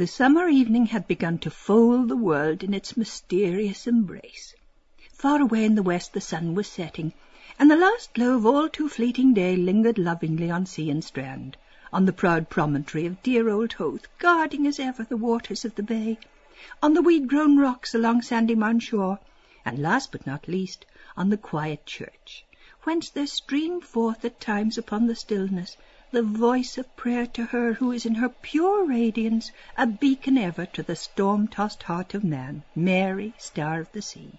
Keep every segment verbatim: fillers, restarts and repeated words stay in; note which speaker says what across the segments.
Speaker 1: The summer evening had begun to fold the world in its mysterious embrace. Far away in the west the sun was setting, and the last glow of all too fleeting day lingered lovingly on sea and strand, on the proud promontory of dear old Howth, guarding as ever the waters of the bay, on the weed-grown rocks along Sandymount shore, and last but not least, on the quiet church, whence there streamed forth at times upon the stillness the voice of prayer to her who is in her pure radiance a beacon ever to the storm-tossed heart of man, Mary, Star of the Sea.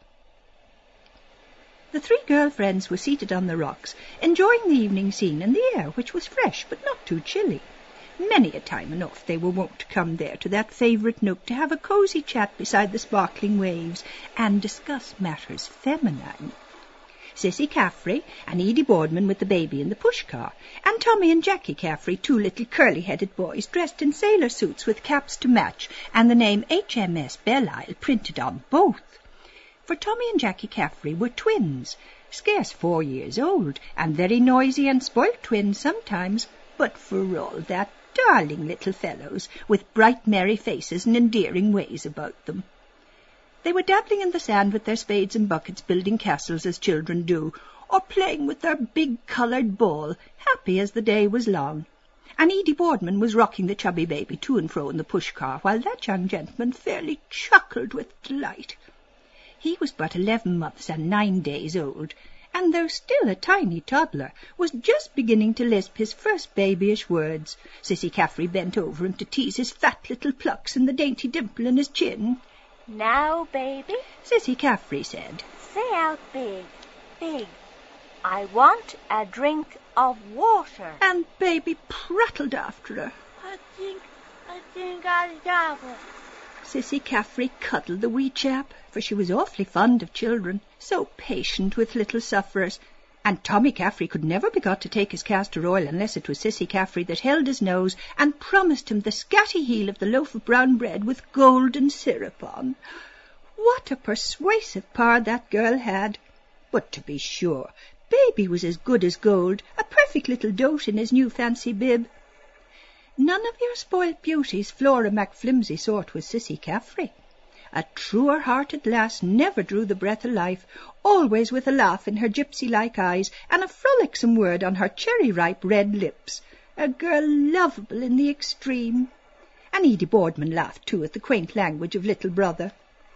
Speaker 1: The three girl-friends were seated on the rocks, enjoying the evening scene and the air, which was fresh but not too chilly. Many a time enough they were wont to come there to that favourite nook to have a cosy chat beside the sparkling waves and discuss matters feminine. Cissy Caffrey and Edie Boardman with the baby in the push-car, and Tommy and Jackie Caffrey, two little curly-headed boys dressed in sailor suits with caps to match and the name H M S Bellisle printed on both. For Tommy and Jackie Caffrey were twins, scarce four years old, and very noisy and spoilt twins sometimes, but for all that, darling little fellows, with bright merry faces and endearing ways about them. They were dabbling in the sand with their spades and buckets, building castles as children do, or playing with their big coloured ball, happy as the day was long. And Edie Boardman was rocking the chubby baby to and fro in the push-car, while that young gentleman fairly chuckled with delight. He was but eleven months and nine days old, and though still a tiny toddler, was just beginning to lisp his first babyish words. Cissy Caffrey bent over him to tease his fat little plucks and the dainty dimple in his chin.
Speaker 2: "Now, baby,"
Speaker 1: Cissy Caffrey said,
Speaker 2: "say out big, big. I want a drink of water."
Speaker 1: And baby prattled after her.
Speaker 2: I think, I think I'll dabble.
Speaker 1: Cissy Caffrey cuddled the wee chap, for she was awfully fond of children, so patient with little sufferers, and Tommy Caffrey could never be got to take his castor oil unless it was Cissy Caffrey that held his nose and promised him the scatty heel of the loaf of brown bread with golden syrup on. What a persuasive power that girl had! But to be sure, baby was as good as gold, a perfect little dote in his new fancy bib. None of your spoilt beauties Flora MacFlimsy sort was Cissy Caffrey. A truer-hearted lass never drew the breath of life, always with a laugh in her gypsy-like eyes and a frolicsome word on her cherry-ripe red lips. A girl lovable in the extreme. And Edie Boardman laughed too at the quaint language of little brother.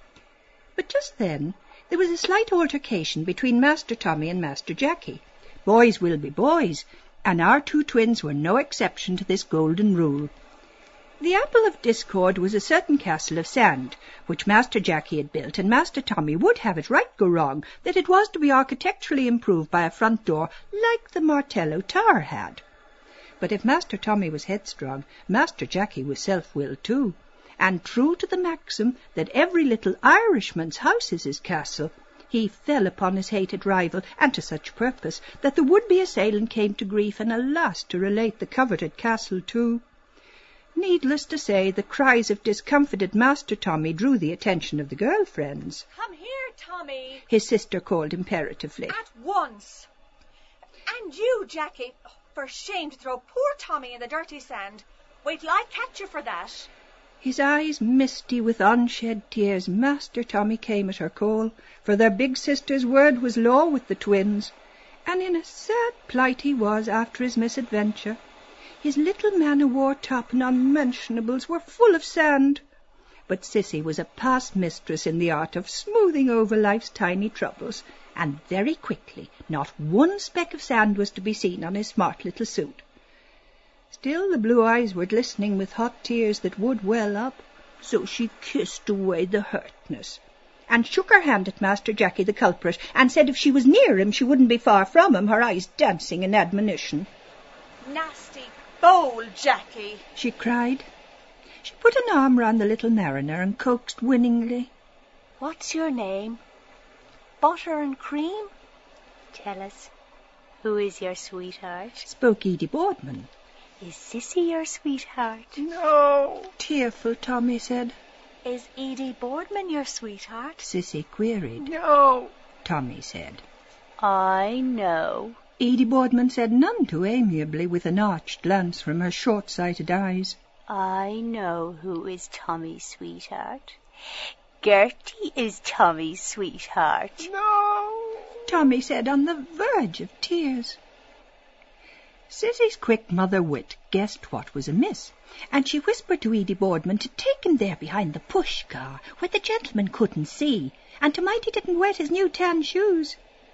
Speaker 1: But just then there was a slight altercation between Master Tommy and Master Jackie. Boys will be boys, and our two twins were no exception to this golden rule. The apple of discord was a certain castle of sand, which Master Jackie had built, and Master Tommy would have it right go wrong that it was to be architecturally improved by a front door like the Martello Tower had. But if Master Tommy was headstrong, Master Jackie was self-willed too, and true to the maxim that every little Irishman's house is his castle, he fell upon his hated rival, and to such purpose that the would-be assailant came to grief, and alas to relate the coveted castle too. Needless to say, the cries of discomfited Master Tommy drew the attention of the girl-friends.
Speaker 3: "Come here, Tommy,"
Speaker 1: his sister called imperatively.
Speaker 3: "at once. And you, Jackie, oh, for shame to throw poor Tommy in the dirty sand. Wait till I catch you for that."
Speaker 1: His eyes misty with unshed tears, Master Tommy came at her call, for their big sister's word was law with the twins, and in a sad plight he was after his misadventure. His little man-o'-war top and unmentionables were full of sand. But Cissy was a past mistress in the art of smoothing over life's tiny troubles, and very quickly not one speck of sand was to be seen on his smart little suit. Still the blue eyes were glistening with hot tears that would well up, so she kissed away the hurtness, and shook her hand at Master Jackie the culprit, and said if she was near him she wouldn't be far from him, her eyes dancing in admonition.
Speaker 3: "Nasty, bold Jackie,"
Speaker 1: she cried. She put an arm round the little mariner and coaxed winningly.
Speaker 2: "What's your name? Butter and cream? Tell us, who is your sweetheart?"
Speaker 1: spoke Edie Boardman.
Speaker 2: "Is Cissy your sweetheart?"
Speaker 3: "No,"
Speaker 1: tearful Tommy said.
Speaker 2: "Is Edie Boardman your sweetheart?"
Speaker 1: Cissy queried.
Speaker 3: "No,"
Speaker 1: Tommy said.
Speaker 2: "I know,"
Speaker 1: Edie Boardman said, none too amiably, with an arch glance from her short-sighted eyes.
Speaker 2: I know who is Tommy's sweetheart. Gertie is Tommy's sweetheart.
Speaker 1: No, Tommy said on the verge of tears. Sissy's quick mother wit guessed what was amiss, and she whispered to Edie Boardman to take him there behind the push-car, where the gentleman couldn't see, and to mind he didn't wet his new tan shoes.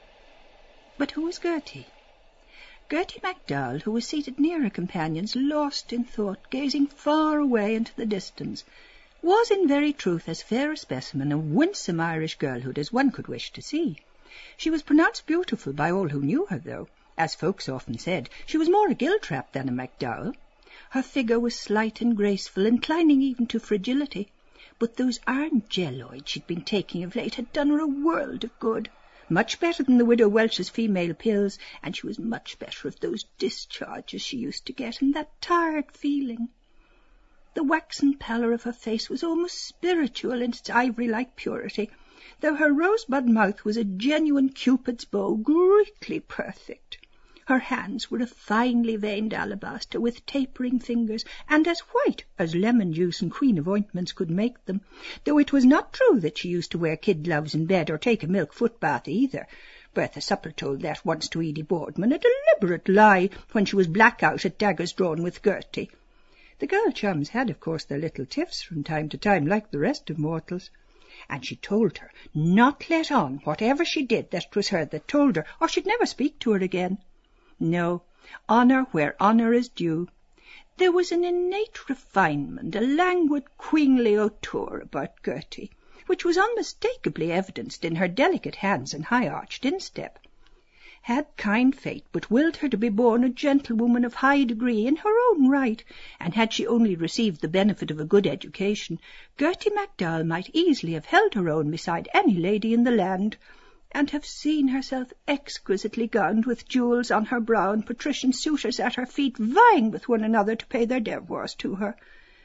Speaker 1: But who was Gertie? Gertie MacDowell, who was seated near her companions, lost in thought, gazing far away into the distance, was in very truth as fair a specimen of winsome Irish girlhood as one could wish to see. She was pronounced beautiful by all who knew her, though, as folks often said, she was more a Giltrap than a MacDowell. Her figure was slight and graceful, inclining even to fragility, but those iron jelloids she'd been taking of late had done her a world of good. Much better than the Widow Welch's female pills, and she was much better of those discharges she used to get, and that tired feeling. The waxen pallor of her face was almost spiritual in its ivory-like purity, though her rosebud mouth was a genuine Cupid's bow, greatly perfect. Her hands were of finely veined alabaster, with tapering fingers, and as white as lemon juice and Queen of Ointments could make them, though it was not true that she used to wear kid gloves in bed or take a milk foot bath either. Bertha Supple told that once to Edie Boardman, a deliberate lie, when she was black out at daggers drawn with Gertie. The girl chums had, of course, their little tiffs from time to time, like the rest of mortals, and she told her not let on, whatever she did, that it was her that told her, or she'd never speak to her again. No, honour where honour is due. There was an innate refinement, a languid, queenly hauteur about Gertie, which was unmistakably evidenced in her delicate hands and high-arched instep. Had kind fate but willed her to be born a gentlewoman of high degree in her own right, and had she only received the benefit of a good education, Gertie MacDowell might easily have held her own beside any lady in the land, and have seen herself exquisitely gowned with jewels on her brow and patrician suitors at her feet, vying with one another to pay their devoirs to her.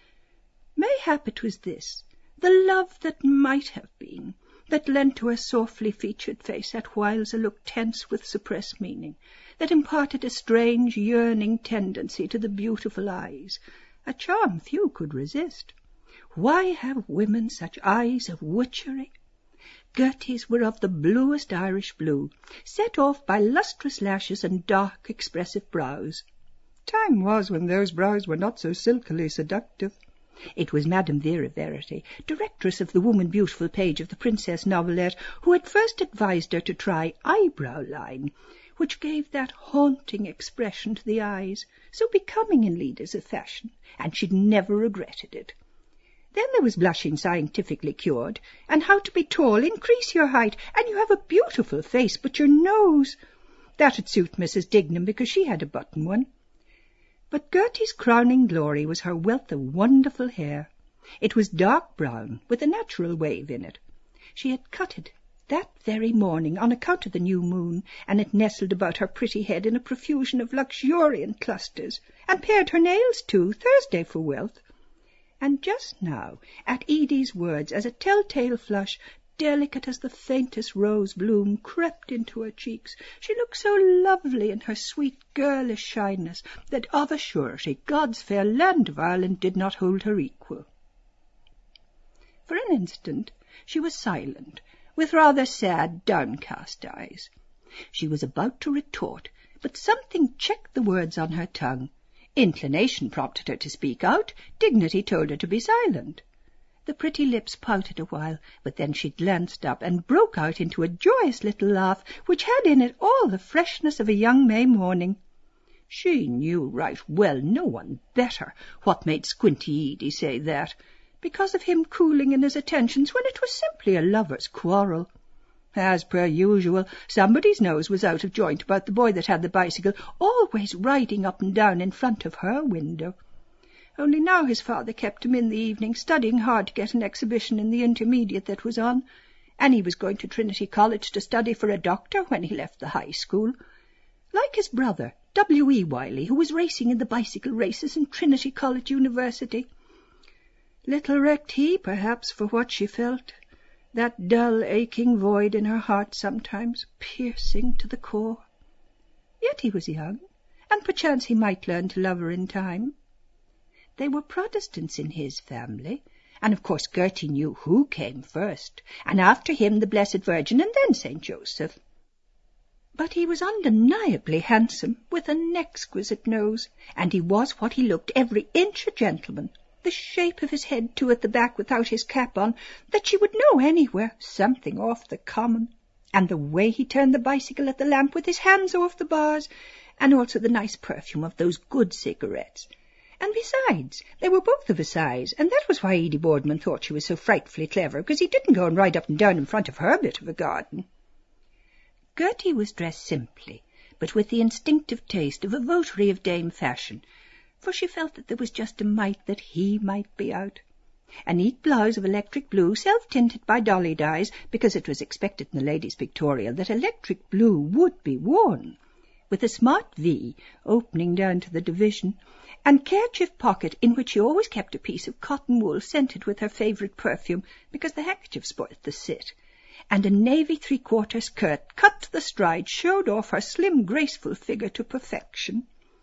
Speaker 1: Mayhap it was this, the love that might have been, that lent to her softly featured face at whiles a look tense with suppressed meaning, that imparted a strange yearning tendency to the beautiful eyes, a charm few could resist. Why have women such eyes of witchery? Gertie's were of the bluest Irish blue, set off by lustrous lashes and dark, expressive brows. Time was when those brows were not so silkily seductive. It was Madame Vera Verity, directress of the Woman Beautiful page of the Princess Novelette, who had first advised her to try eyebrow line, which gave that haunting expression to the eyes, so becoming in leaders of fashion, and she'd never regretted it. Then there was blushing scientifically cured, and how to be tall, increase your height, and you have a beautiful face, but your nose. That'd suit Missus Dignam, because she had a button one. But Gertie's crowning glory was her wealth of wonderful hair. It was dark brown, with a natural wave in it. She had cut it that very morning on account of the new moon, and it nestled about her pretty head in a profusion of luxuriant clusters, and pared her nails too, Thursday for wealth. And just now, at Edie's words, as a telltale flush, delicate as the faintest rose bloom, crept into her cheeks, she looked so lovely in her sweet girlish shyness that of a surety God's fair land of Ireland did not hold her equal. For an instant she was silent, with rather sad, downcast eyes. She was about to retort, but something checked the words on her tongue. Inclination prompted her to speak out, dignity told her to be silent. The pretty lips pouted a while, but then she glanced up and broke out into a joyous little laugh, which had in it all the freshness of a young May morning. She knew right well, no one better, what made Squinty Edie say that, because of him cooling in his attentions when it was simply a lover's quarrel. As per usual, somebody's nose was out of joint about the boy that had the bicycle, always riding up and down in front of her window. Only now his father kept him in the evening, studying hard to get an exhibition in the intermediate that was on, and he was going to Trinity College to study for a doctor when he left the high school. Like his brother, W. E. Wiley, who was racing in the bicycle races in Trinity College University. Little recked he, perhaps, for what she felt. That dull, aching void in her heart sometimes, piercing to the core. Yet he was young, and perchance he might learn to love her in time. They were Protestants in his family, and of course Gertie knew who came first, and after him the Blessed Virgin, and then Saint Joseph. But he was undeniably handsome, with an exquisite nose, and he was what he looked, every inch a gentleman. The shape of his head, too, at the back without his cap on, that she would know anywhere, something off the common. And the way he turned the bicycle at the lamp with his hands off the bars, and also the nice perfume of those good cigarettes. And besides, they were both of a size, and that was why Edie Boardman thought she was so frightfully clever, because he didn't go and ride up and down in front of her bit of a garden. Gertie was dressed simply, but with the instinctive taste of a votary of Dame Fashion, for she felt that there was just a mite that he might be out. A neat blouse of electric blue, self-tinted by dolly dyes, because it was expected in the ladies' pictorial that electric blue would be worn, with a smart V opening down to the division, and kerchief pocket in which she always kept a piece of cotton wool scented with her favourite perfume, because the handkerchief spoilt the sit, and a navy three-quarter skirt cut to the stride showed off her slim, graceful figure to perfection.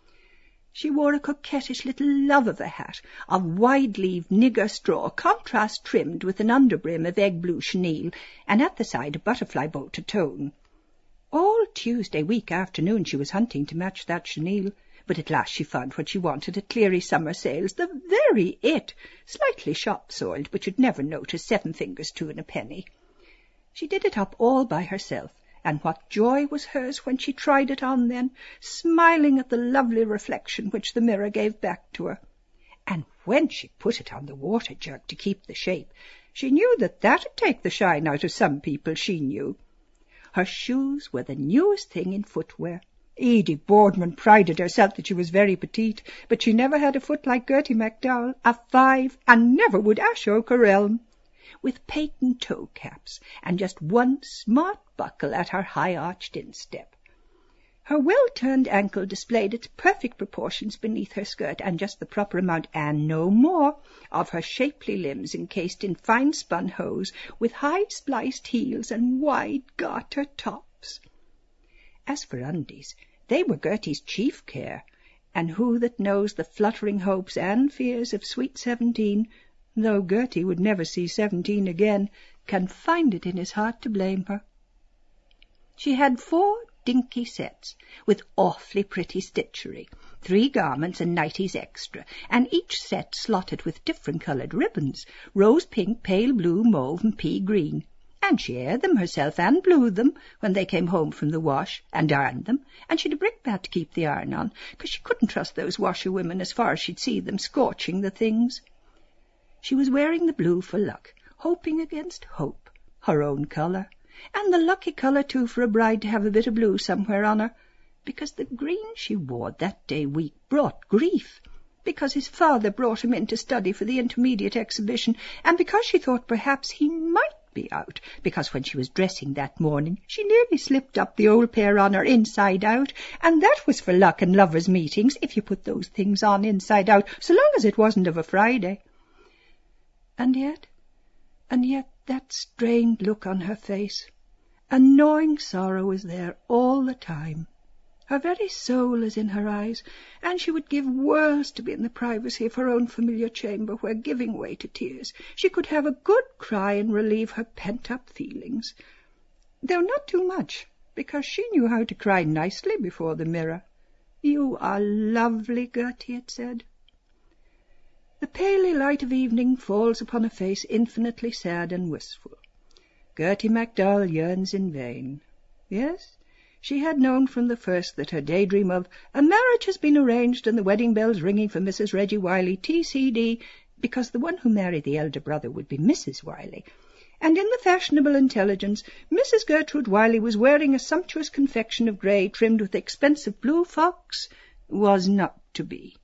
Speaker 1: She wore a coquettish little love of a hat of wide-leaved nigger straw, contrast trimmed with an underbrim of egg-blue chenille, and at the side a butterfly bow to tone. All Tuesday week afternoon she was hunting to match that chenille, but at last she found what she wanted at Cleary summer sales, the very it, slightly shop-soiled, but you'd never notice, seven fingers two and a penny. She did it up all by herself, and what joy was hers when she tried it on then, smiling at the lovely reflection which the mirror gave back to her. And when she put it on the water jug to keep the shape, she knew that that'd take the shine out of some people, she knew. Her shoes were the newest thing in footwear. Edie Boardman prided herself that she was very petite, but she never had a foot like Gertie MacDowell, a five, and never would Ashoke or Elm, with patent toe caps, and just one smart buckle at her high-arched instep. Her well-turned ankle displayed its perfect proportions beneath her skirt, and just the proper amount, and no more, of her shapely limbs encased in fine-spun hose, with high-spliced heels and wide garter tops. As for undies, they were Gertie's chief care, and who that knows the fluttering hopes and fears of sweet seventeen, though Gertie would never see seventeen again, can find it in his heart to blame her. She had four dinky sets, with awfully pretty stitchery, three garments and nighties extra, and each set slotted with different-coloured ribbons, rose-pink, pale blue, mauve, and pea-green. And she aired them herself and blew them when they came home from the wash, and ironed them, and she'd a brickbat to keep the iron on, because she couldn't trust those washerwomen as far as she'd see them scorching the things. She was wearing the blue for luck, hoping against hope, her own colour, and the lucky colour, too, for a bride to have a bit of blue somewhere on her, because the green she wore that day week brought grief, because his father brought him in to study for the intermediate exhibition, and because she thought perhaps he might be out, because when she was dressing that morning she nearly slipped up the old pair on her inside out, and that was for luck and lovers' meetings, if you put those things on inside out, so long as it wasn't of a Friday. And yet, and yet that strained look on her face, a gnawing sorrow was there all the time. Her very soul is in her eyes, and she would give worlds to be in the privacy of her own familiar chamber, where, giving way to tears, she could have a good cry and relieve her pent-up feelings. Though not too much, because she knew how to cry nicely before the mirror. "You are lovely, Gertie," it said. The paly light of evening falls upon a face infinitely sad and wistful. Gertie MacDowell yearns in vain. Yes, she had known from the first that her daydream of "a marriage has been arranged and the wedding bells ringing for Missus Reggie Wiley, T C D," because the one who married the elder brother would be Missus Wiley, and in the fashionable intelligence Missus Gertrude Wiley was wearing a sumptuous confection of grey trimmed with expensive blue fox, was not to be.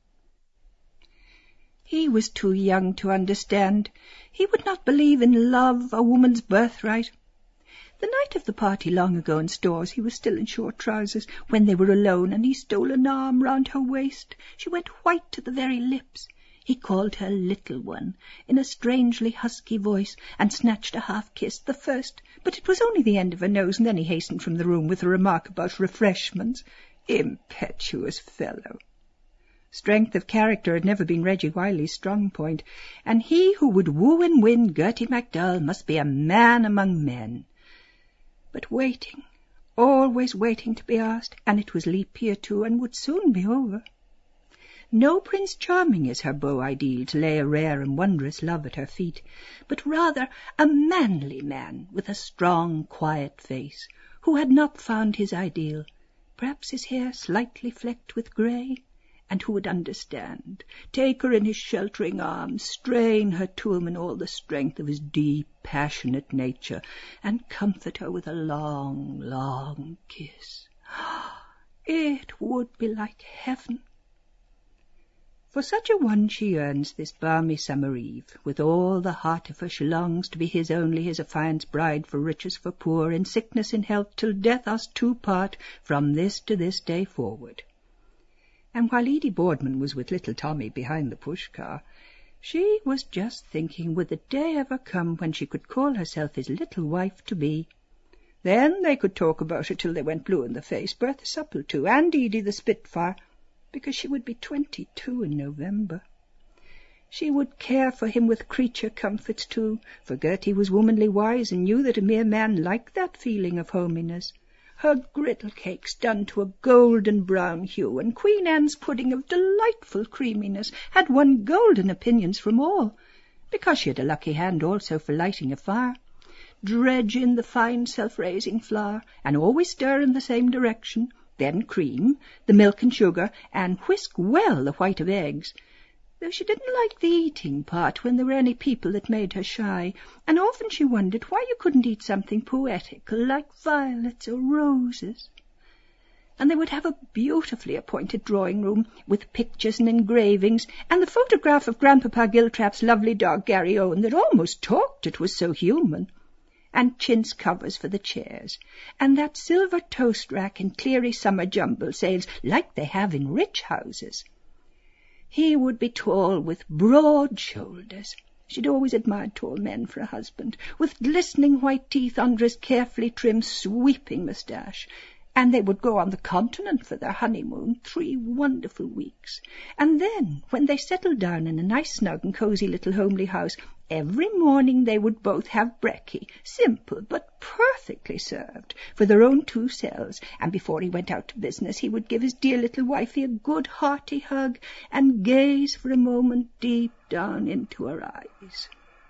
Speaker 1: He was too young to understand. He would not believe in love, a woman's birthright. The night of the party long ago in Stores, he was still in short trousers, when they were alone, and he stole an arm round her waist. She went white to the very lips. He called her little one, in a strangely husky voice, and snatched a half-kiss, the first, but it was only the end of her nose, and then he hastened from the room with a remark about refreshments. Impetuous fellow! Strength of character had never been Reggie Wiley's strong point, and he who would woo and win Gertie MacDowell must be a man among men. But waiting, always waiting to be asked, and it was leap year too, and would soon be over. No Prince Charming is her beau ideal to lay a rare and wondrous love at her feet, but rather a manly man with a strong, quiet face, who had not found his ideal, perhaps his hair slightly flecked with grey, and who would understand, take her in his sheltering arms, strain her to him in all the strength of his deep, passionate nature, and comfort her with a long, long kiss. It would be like heaven. For such a one she yearns this balmy summer eve. With all the heart of her she longs to be his only, his affianced bride, for riches, for poor, in sickness, in health, till death us two part, from this to this day forward. And while Edie Boardman was with little Tommy behind the push-car, she was just thinking, would the day ever come when she could call herself his little wife-to-be? Then they could talk about it till they went blue in the face, Bertha Supple too, and Edie the Spitfire, because she would be twenty-two in November. She would care for him with creature comforts too, for Gertie was womanly wise and knew that a mere man liked that feeling of hominess. Her griddle cakes done to a golden brown hue, and Queen Anne's pudding of delightful creaminess had won golden opinions from all, because she had a lucky hand also for lighting a fire. Dredge in the fine self-raising flour, and always stir in the same direction, then cream, the milk and sugar, and whisk well the white of eggs, though she didn't like the eating part when there were any people that made her shy, and often she wondered why you couldn't eat something poetical, like violets or roses. And they would have a beautifully appointed drawing-room, with pictures and engravings, and the photograph of Grandpapa Giltrap's lovely dog Gary Owen that almost talked, it was so human, and chintz covers for the chairs, and that silver toast rack and Cleary summer jumble sales, like they have in rich houses. He would be tall, with broad shoulders. She'd always admired tall men for a husband, with glistening white teeth under his carefully trimmed, sweeping moustache. And they would go on the continent for their honeymoon, three wonderful weeks. And then, when they settled down in a nice, snug and cosy little homely house, every morning they would both have brekkie, simple but perfectly served, for their own two selves, and before he went out to business he would give his dear little wifey a good hearty hug and gaze for a moment deep down into her eyes.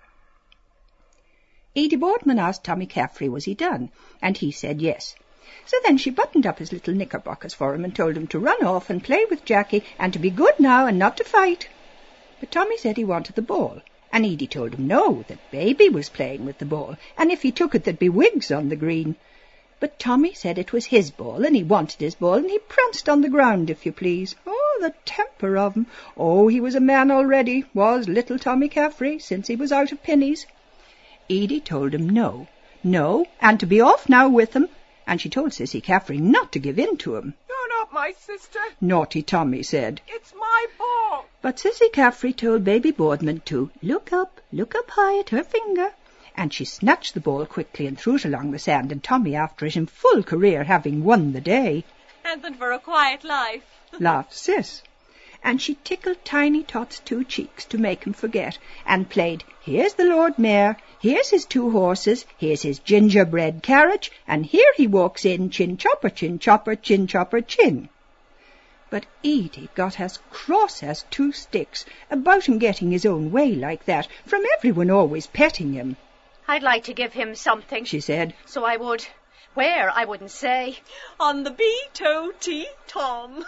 Speaker 1: Edie Boardman asked Tommy Caffrey was he done, and he said yes. So then she buttoned up his little knickerbockers for him and told him to run off and play with Jackie and to be good now and not to fight. But Tommy said he wanted the ball, and Edie told him no, that Baby was playing with the ball, and if he took it there'd be wigs on the green. But Tommy said it was his ball, and he wanted his ball, and he pranced on the ground, if you please. Oh, the temper of him! Oh, he was a man already, was little Tommy Caffrey, since he was out of pennies. Edie told him no, no, and to be off now with him, and she told Sissy Caffrey not to give in to him.
Speaker 4: You're not my sister.
Speaker 1: Naughty Tommy said.
Speaker 4: It's my ball.
Speaker 1: But Sissy Caffrey told Baby Boardman to look up, look up high at her finger. And she snatched the ball quickly and threw it along the sand, and Tommy after it in full career, having won the day.
Speaker 3: Anything for a quiet life,
Speaker 1: laughed Sis. And she tickled Tiny Tot's two cheeks to make him forget, and played, here's the Lord Mayor, here's his two horses, here's his gingerbread carriage, and here he walks in, chin-chopper, chin-chopper, chin-chopper, chin. But Edie got as cross as two sticks about him getting his own way like that, from everyone always petting him.
Speaker 2: I'd like to give him something,
Speaker 1: she said.
Speaker 2: So I would. Where, I wouldn't say.
Speaker 3: On the B-to-T Tom.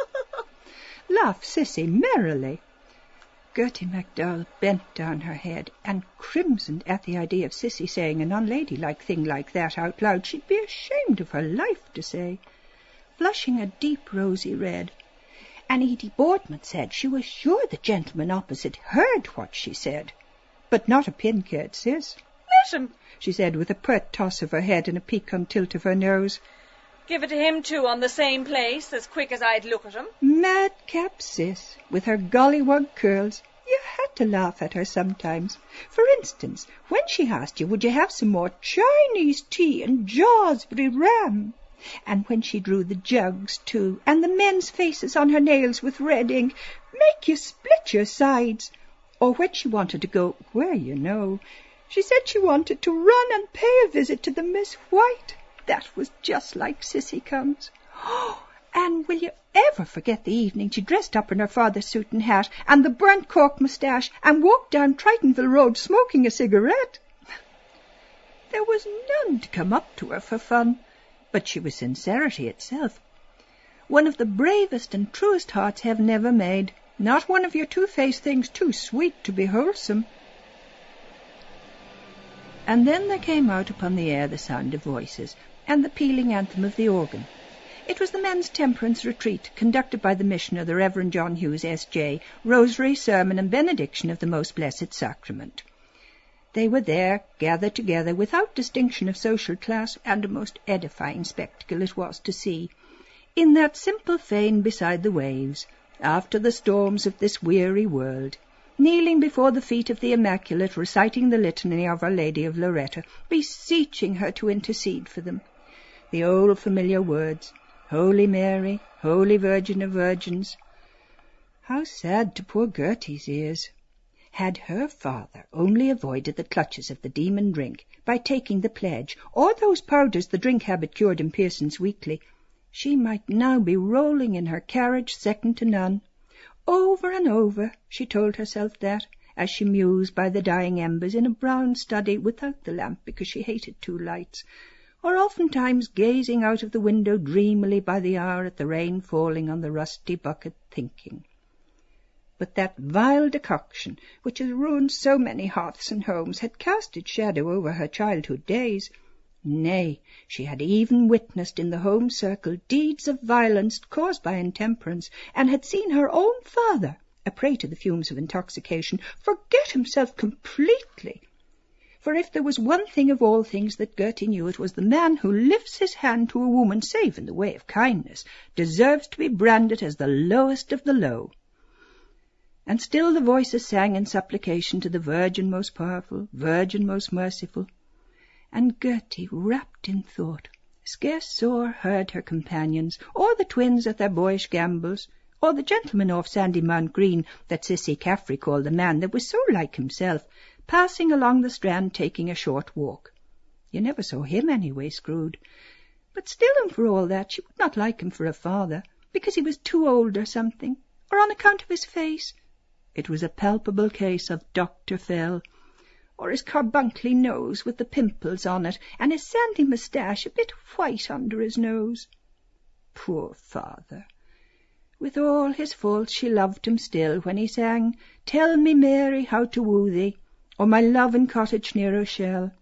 Speaker 1: Laughed Sissy merrily. Gertie MacDowell bent down her head and crimsoned at the idea of Sissy saying an unladylike thing like that out loud. She'd be ashamed of her life to say, flushing a deep rosy red. And Edie Boardman said she was sure the gentleman opposite heard what she said, but not a pin cared, Sis.
Speaker 3: Let him,
Speaker 1: she said with a pert toss of her head and a piquant tilt of her nose.
Speaker 3: Give it to him too on the same place, as quick as I'd look at him.
Speaker 1: Madcap Sis, with her gollywog curls. You had to laugh at her sometimes. For instance, when she asked you, would you have some more Chinese tea and Jawsbury ram? And when she drew the jugs, too, and the men's faces on her nails with red ink, make you split your sides. Or when she wanted to go, where you know, she said she wanted to run and pay a visit to the Miss White. That was just like Sissy comes. Oh, and will you ever forget the evening she dressed up in her father's suit and hat and the burnt cork moustache and walked down Tritonville Road smoking a cigarette? There was none to come up to her for fun, but she was sincerity itself. One of the bravest and truest hearts heaven ever made, not one of your two-faced things too sweet to be wholesome. And then there came out upon the air the sound of voices, and the pealing anthem of the organ. It was the men's temperance retreat, conducted by the missioner, the Reverend John Hughes, S J, rosary, sermon, and benediction of the Most Blessed Sacrament. They were there, gathered together, without distinction of social class, and a most edifying spectacle it was to see, in that simple fane beside the waves, after the storms of this weary world, kneeling before the feet of the Immaculate, reciting the litany of Our Lady of Loretta, beseeching her to intercede for them. The old familiar words, Holy Mary, Holy Virgin of Virgins. How sad to poor Gertie's ears. Had her father only avoided the clutches of the demon drink by taking the pledge, or those powders the drink habit cured in Pearson's Weekly, she might now be rolling in her carriage second to none. Over and over she told herself that, as she mused by the dying embers in a brown study without the lamp because she hated two lights, or oftentimes gazing out of the window dreamily by the hour at the rain falling on the rusty bucket, thinking. But that vile decoction, which has ruined so many hearths and homes, had cast its shadow over her childhood days. Nay, she had even witnessed in the home circle deeds of violence caused by intemperance, and had seen her own father, a prey to the fumes of intoxication, forget himself completely. For if there was one thing of all things that Gertie knew, it was the man who lifts his hand to a woman, save in the way of kindness, deserves to be branded as the lowest of the low. And still the voices sang in supplication to the Virgin most powerful, Virgin most merciful. And Gertie, wrapped in thought, scarce saw or heard her companions, or the twins at their boyish gambols, or the gentleman off Sandy Mount Green that Sissy Caffrey called the man that was so like himself, passing along the Strand taking a short walk. You never saw him anyway, Scrooge. But still and for all that, she would not like him for a father, because he was too old or something, or on account of his face. It was a palpable case of Doctor Fell, or his carbuncly nose with the pimples on it, and his sandy moustache a bit white under his nose. Poor father! With all his faults she loved him still when he sang, Tell me, Mary, how to woo thee, or My love in cottage near Rochelle.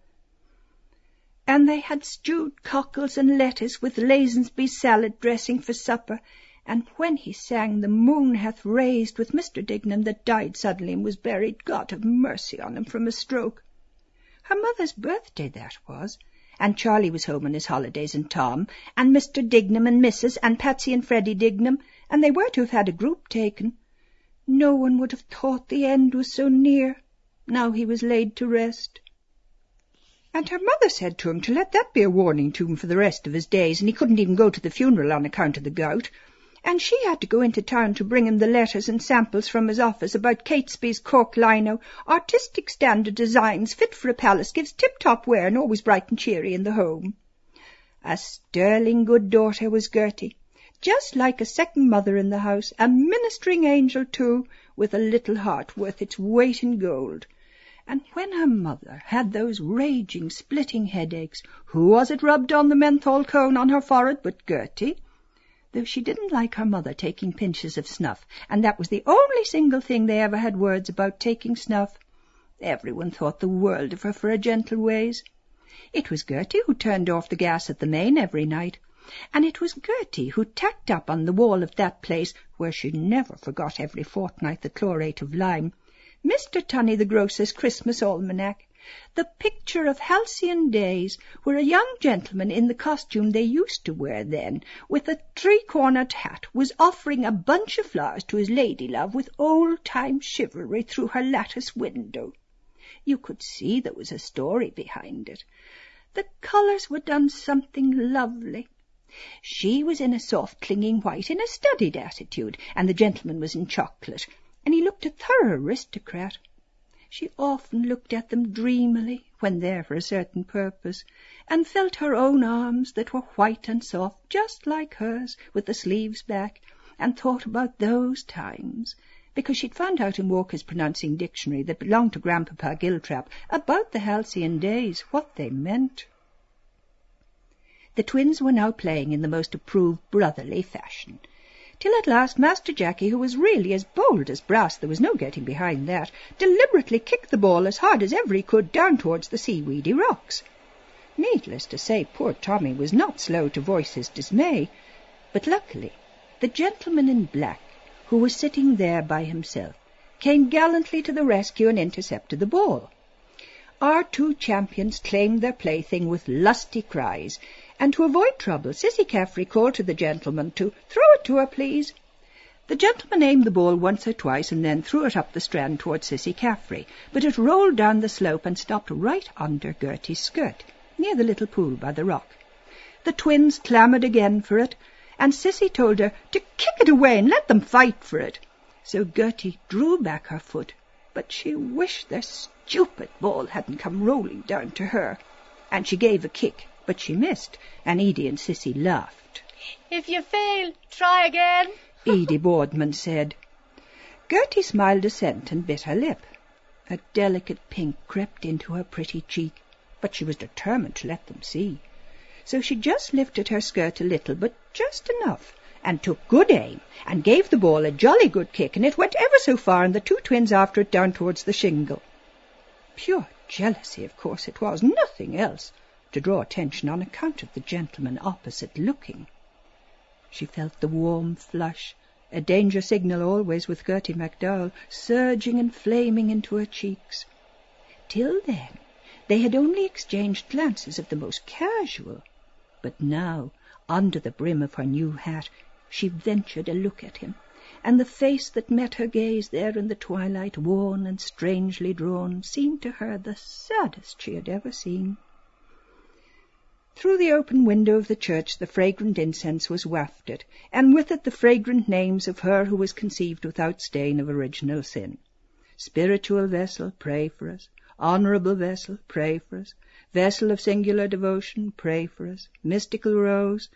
Speaker 1: And they had stewed cockles and lettuce with Lazenby's salad dressing for supper, and when he sang The moon hath raised with Mister Dignam that died suddenly and was buried, God have mercy on him from a stroke. Her mother's birthday that was, and Charlie was home on his holidays, and Tom, and Mister Dignam and Missus and Patsy and Freddie Dignam, and they were to have had a group taken. No one would have thought the end was so near, now he was laid to rest. And her mother said to him to let that be a warning to him for the rest of his days, and he couldn't even go to the funeral on account of the gout. And she had to go into town to bring him the letters and samples from his office about Catesby's cork lino, artistic standard designs, fit for a palace, gives tip-top wear and always bright and cheery in the home. A sterling good daughter was Gertie, just like a second mother in the house, a ministering angel too, with a little heart worth its weight in gold. And when her mother had those raging, splitting headaches, who was it rubbed on the menthol cone on her forehead but Gertie? Though she didn't like her mother taking pinches of snuff, and that was the only single thing they ever had words about, taking snuff. Everyone thought the world of her for her gentle ways. It was Gertie who turned off the gas at the Main every night, and it was Gertie who tacked up on the wall of that place, where she never forgot every fortnight the chlorate of lime, Mister Tunney the grocer's Christmas almanac, the picture of halcyon days, where a young gentleman in the costume they used to wear then, with a three-cornered hat, was offering a bunch of flowers to his lady-love with old-time chivalry through her lattice window. You could see there was a story behind it. The colours were done something lovely, She was in a soft clinging white in a studied attitude, and the gentleman was in chocolate, and he looked a thorough aristocrat. She often looked at them dreamily, when there for a certain purpose, and felt her own arms that were white and soft, just like hers, with the sleeves back, and thought about those times, because she'd found out in Walker's Pronouncing Dictionary that belonged to Grandpapa Giltrap about the halcyon days, what they meant. The twins were now playing in the most approved brotherly fashion, till at last Master Jacky, who was really as bold as brass, there was no getting behind that, deliberately kicked the ball as hard as ever he could down towards the seaweedy rocks. Needless to say, poor Tommy was not slow to voice his dismay, but luckily the gentleman in black, who was sitting there by himself, came gallantly to the rescue and intercepted the ball. Our two champions claimed their plaything with lusty cries, and to avoid trouble, Sissy Caffrey called to the gentleman to throw it to her, please. The gentleman aimed the ball once or twice and then threw it up the strand towards Sissy Caffrey, but it rolled down the slope and stopped right under Gertie's skirt, near the little pool by the rock. The twins clamoured again for it, and Sissy told her to kick it away and let them fight for it. So Gertie drew back her foot, but she wished their stupid ball hadn't come rolling down to her, and she gave a kick, but she missed, and Edie and Sissy laughed.
Speaker 2: If you fail, try again,
Speaker 1: Edie Boardman said. Gertie smiled assent and bit her lip. A delicate pink crept into her pretty cheek, but she was determined to let them see. So she just lifted her skirt a little, but just enough, and took good aim, and gave the ball a jolly good kick, and it went ever so far, and the two twins after it down towards the shingle. Pure jealousy, of course it was, nothing else, to draw attention on account of the gentleman opposite looking. She felt the warm flush, a danger signal always with Gertie MacDowell, surging and flaming into her cheeks. Till then they had only exchanged glances of the most casual, but now, under the brim of her new hat, she ventured a look at him, and the face that met her gaze there in the twilight, worn and strangely drawn, seemed to her the saddest she had ever seen. Through the open window of the church the fragrant incense was wafted, and with it the fragrant names of her who was conceived without stain of original sin. Spiritual vessel, pray for us. Honourable vessel, pray for us. Vessel of singular devotion, pray for us. Mystical rose.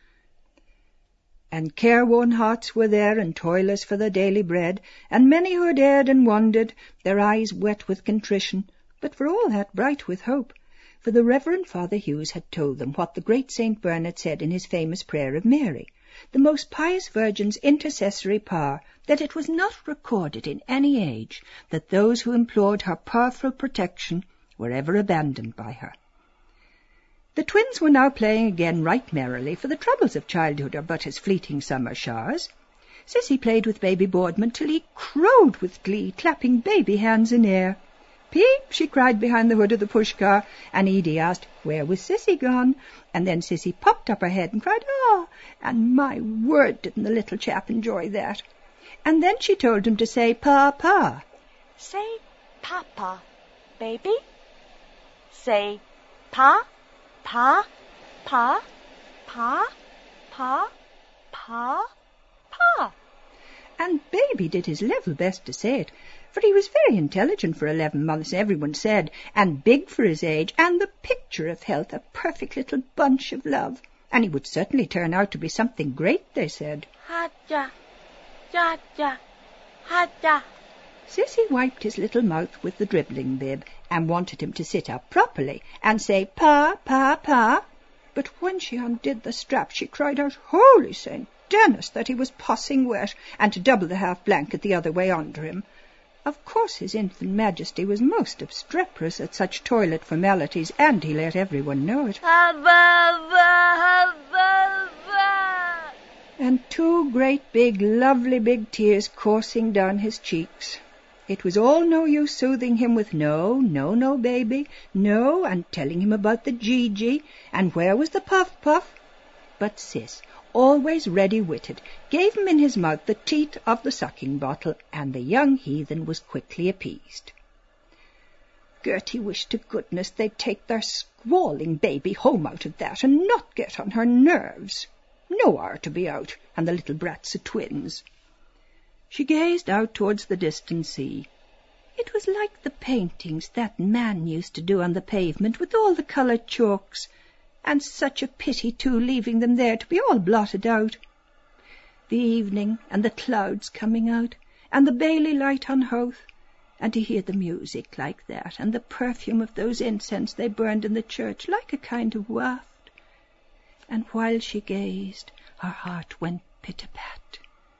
Speaker 1: And careworn hearts were there, and toilers for their daily bread, and many who had erred and wandered, their eyes wet with contrition, but for all that bright with hope. For the Reverend Father Hughes had told them what the great Saint Bernard said in his famous prayer of Mary, the most pious Virgin's intercessory power, that it was not recorded in any age that those who implored her powerful protection were ever abandoned by her. The twins were now playing again right merrily, for the troubles of childhood are but as fleeting summer showers. Sissy played with baby Boardman till he crowed with glee, clapping baby hands in air. "Peep!" she cried behind the hood of the push-car, and Edie asked, where was Sissy gone? And then Sissy popped up her head and cried, "Ah!" And my word, didn't the little chap enjoy that. And then she told him to say, "Pa-pa."
Speaker 2: Say papa, baby. Say pa, pa, pa, pa, pa, pa, pa.
Speaker 1: And baby did his level best to say it, for he was very intelligent for eleven months, everyone said, and big for his age, and the picture of health, a perfect little bunch of love. And he would certainly turn out to be something great, they said.
Speaker 2: Haja, ja-ja, haja.
Speaker 1: Sissy wiped his little mouth with the dribbling bib, and wanted him to sit up properly, and say, "Pa, pa, pa." But when she undid the strap, she cried out, "Holy Saint Dennis, that he was possing wet, and to double the half-blanket the other way under him." Of course his infant majesty was most obstreperous at such toilet formalities, and he let everyone know it. And two great big, lovely big tears coursing down his cheeks. It was all no use soothing him with no, no, no, baby, no, and telling him about the Gigi, and where was the puff-puff. But Sis, always ready-witted, gave him in his mouth the teat of the sucking bottle, and the young heathen was quickly appeased. Gertie wished to goodness they'd take their squalling baby home out of that, and not get on her nerves. No hour to be out, and the little brats are twins. She gazed out towards the distant sea. It was like the paintings that man used to do on the pavement with all the coloured chalks, and such a pity, too, leaving them there to be all blotted out. The evening, and the clouds coming out, and the Bailey light on Howth, and to hear the music like that, and the perfume of those incense they burned in the church like a kind of waft. And while she gazed, her heart went pit-a-pat.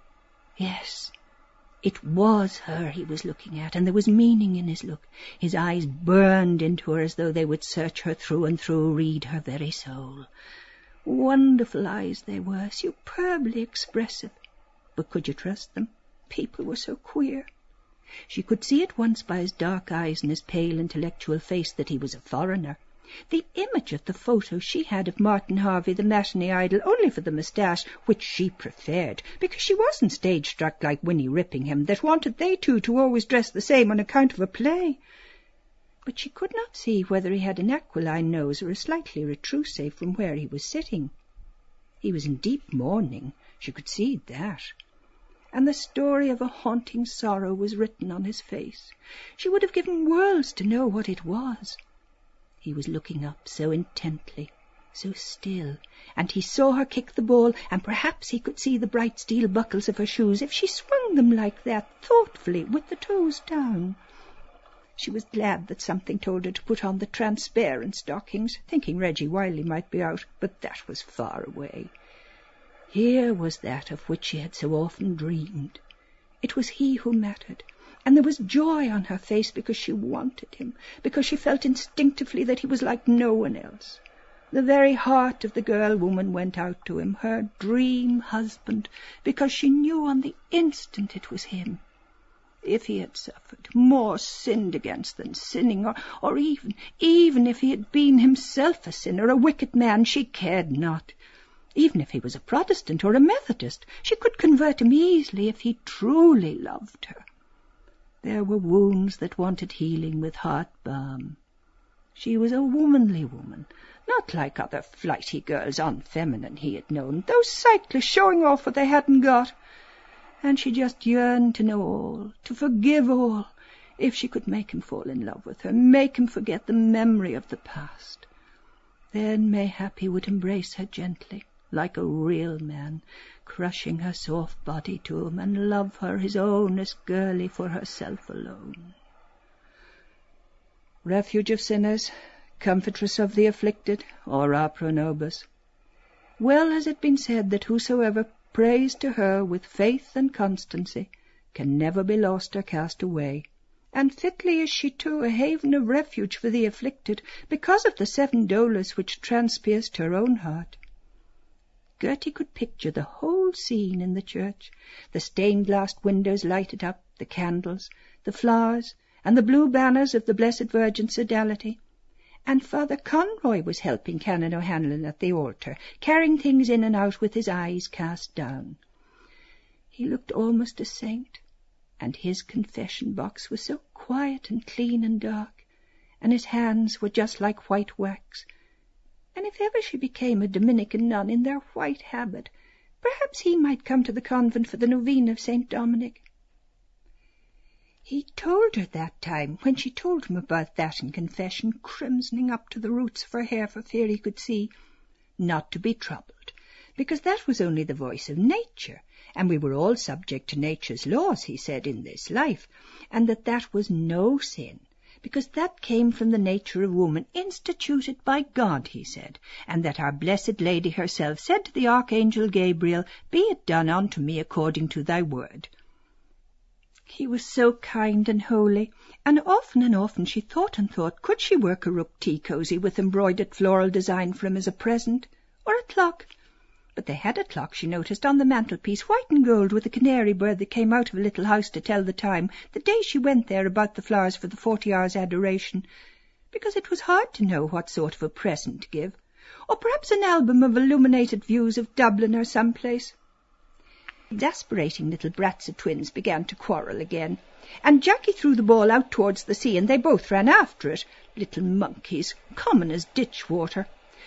Speaker 1: Yes, it was her he was looking at, and there was meaning in his look. His eyes burned into her as though they would search her through and through, read her very soul. Wonderful eyes they were, superbly expressive. But could you trust them? People were so queer. She could see at once by his dark eyes and his pale intellectual face that he was a foreigner. The image of the photo she had of Martin Harvey, the matinee idol, only for the moustache, which she preferred, because she wasn't stage-struck like Winnie Rippingham, that wanted they two to always dress the same on account of a play. But she could not see whether he had an aquiline nose or a slightly retroussé from where he was sitting. He was in deep mourning, she could see that. And the story of a haunting sorrow was written on his face. She would have given worlds to know what it was. He was looking up so intently, so still, and he saw her kick the ball, and perhaps he could see the bright steel buckles of her shoes if she swung them like that, thoughtfully, with the toes down. She was glad that something told her to put on the transparent stockings, thinking Reggie Wiley might be out, but that was far away. Here was that of which she had so often dreamed. It was he who mattered, and there was joy on her face because she wanted him, because she felt instinctively that he was like no one else. The very heart of the girl-woman went out to him, her dream husband, because she knew on the instant it was him. If he had suffered, more sinned against than sinning, or, or even, even if he had been himself a sinner, a wicked man, she cared not. Even if he was a Protestant or a Methodist, she could convert him easily if he truly loved her. There were wounds that wanted healing with heart balm. She was a womanly woman, not like other flighty girls, unfeminine he had known, those cyclists showing off what they hadn't got. And she just yearned to know all, to forgive all, if she could make him fall in love with her, make him forget the memory of the past. Then mayhap he would embrace her gently, like a real man, crushing her soft body to him, and love her his own as girly for herself alone. Refuge of sinners, comfortress of the afflicted, ora pro nobis. Well has it been said that whosoever prays to her with faith and constancy can never be lost or cast away, and fitly is she too a haven of refuge for the afflicted, because of the seven dolours which transpierced her own heart. Gertie could picture the whole scene in the church, the stained-glassed windows lighted up, the candles, the flowers, and the blue banners of the Blessed Virgin Sodality. And Father Conroy was helping Canon O'Hanlon at the altar, carrying things in and out with his eyes cast down. He looked almost a saint, and his confession-box was so quiet and clean and dark, and his hands were just like white wax. And if ever she became a Dominican nun in their white habit, perhaps he might come to the convent for the novena of Saint Dominic. He told her that time, when she told him about that in confession, crimsoning up to the roots of her hair for fear he could see, not to be troubled, because that was only the voice of nature, and we were all subject to nature's laws, he said, in this life, and that that was no sin, because that came from the nature of woman, instituted by God, he said, and that our Blessed Lady herself said to the Archangel Gabriel, "Be it done unto me according to thy word." He was so kind and holy, and often and often she thought and thought, could she work a rook tea cosy with embroidered floral design for him as a present, or a clock? But they had a clock, she noticed, on the mantelpiece, white and gold, with a canary bird that came out of a little house to tell the time, the day she went there about the flowers for the forty hours adoration, because it was hard to know what sort of a present to give, or perhaps an album of illuminated views of Dublin or some place. Exasperating little brats of twins began to quarrel again, and Jackie threw the ball out towards the sea, and they both ran after it, little monkeys, common as ditch water.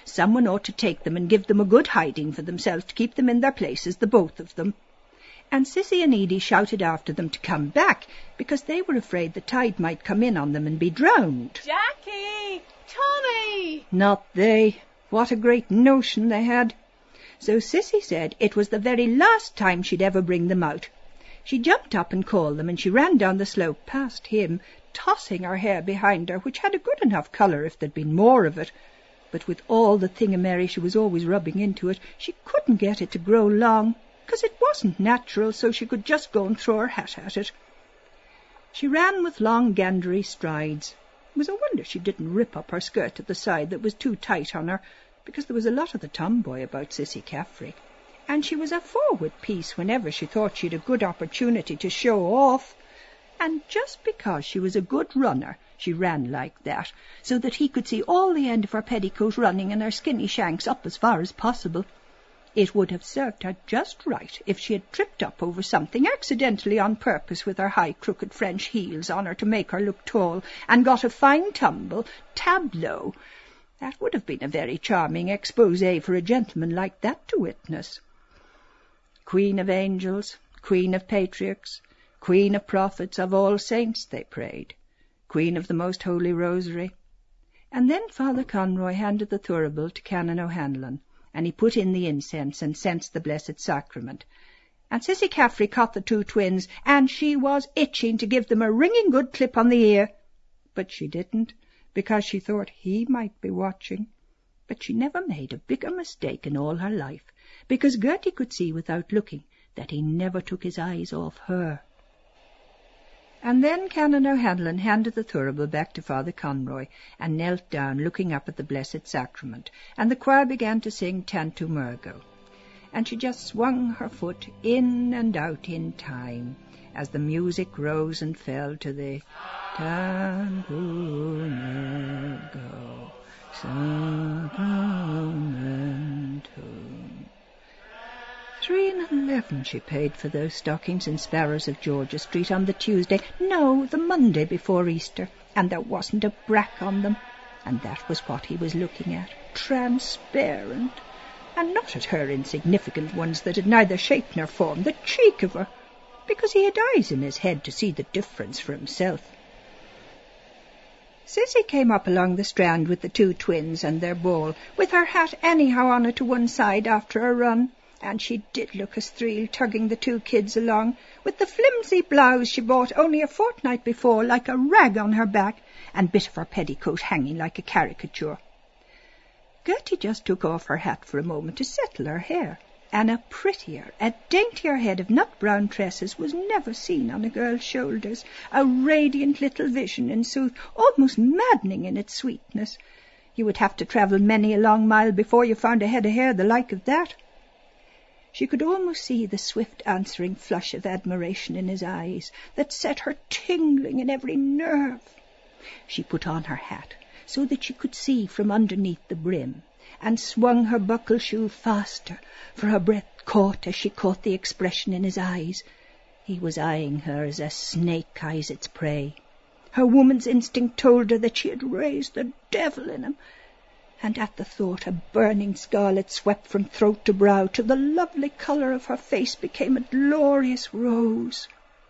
Speaker 1: Someone ought to take them and give them a good hiding for themselves to keep them in their places, the both of them. And Sissy and Edie shouted after them to come back, because they were afraid the tide might come in on them and be drowned.
Speaker 3: Jackie! Tommy!
Speaker 1: Not they. What a great notion they had. So Sissy said it was the very last time she'd ever bring them out. She jumped up and called them, and she ran down the slope past him, tossing her hair behind her, which had a good enough colour if there'd been more of it. But with all the thingamary she was always rubbing into it, she couldn't get it to grow long, because it wasn't natural, so she could just go and throw her hat at it. She ran with long gandery strides. It was a wonder she didn't rip up her skirt at the side that was too tight on her, because there was a lot of the tomboy about Sissy Caffrey. And she was a forward piece whenever she thought she'd a good opportunity to show off. And just because she was a good runner, she ran like that, so that he could see all the end of her petticoat running and her skinny shanks up as far as possible. It would have served her just right if she had tripped up over something accidentally on purpose with her high crooked French heels on her to make her look tall, and got a fine tumble, tableau. That would have been a very charming exposé for a gentleman like that to witness. Queen of angels, queen of patriarchs, queen of prophets, of all saints, they prayed. Queen of the most holy rosary. And then Father Conroy handed the thurible to Canon O'Hanlon, and he put in the incense and sensed the blessed sacrament. And Sissy Caffrey caught the two twins, and she was itching to give them a ringing good clip on the ear. But she didn't, because she thought he might be watching. But she never made a bigger mistake in all her life, because Gertie could see without looking that he never took his eyes off her. And then Canon O'Hanlon handed the thurible back to Father Conroy and knelt down looking up at the Blessed Sacrament, and the choir began to sing Tantum Ergo. And she just swung her foot in and out in time as the music rose and fell to the Tantum Ergo Sacramentum. Three and eleven she paid for those stockings in Sparrows of Georgia Street on the Tuesday, no, the Monday before Easter, and there wasn't a brack on them. And that was what he was looking at, transparent, and not at her insignificant ones that had neither shape nor form, the cheek of her, because he had eyes in his head to see the difference for himself. Sissy came up along the Strand with the two twins and their ball, with her hat anyhow on her to one side after a run. And she did look a threel, tugging the two kids along, with the flimsy blouse she bought only a fortnight before, like a rag on her back, and bit of her petticoat hanging like a caricature. Gertie just took off her hat for a moment to settle her hair, and a prettier, a daintier head of nut-brown tresses was never seen on a girl's shoulders, a radiant little vision, in sooth, almost maddening in its sweetness. You would have to travel many a long mile before you found a head of hair the like of that. She could almost see the swift answering flush of admiration in his eyes that set her tingling in every nerve. She put on her hat so that she could see from underneath the brim, and swung her buckle shoe faster, for her breath caught as she caught the expression in his eyes. He was eyeing her as a snake eyes its prey. Her woman's instinct told her that she had raised the devil in him, and at the thought a burning scarlet swept from throat to brow till the lovely colour of her face became a glorious rose.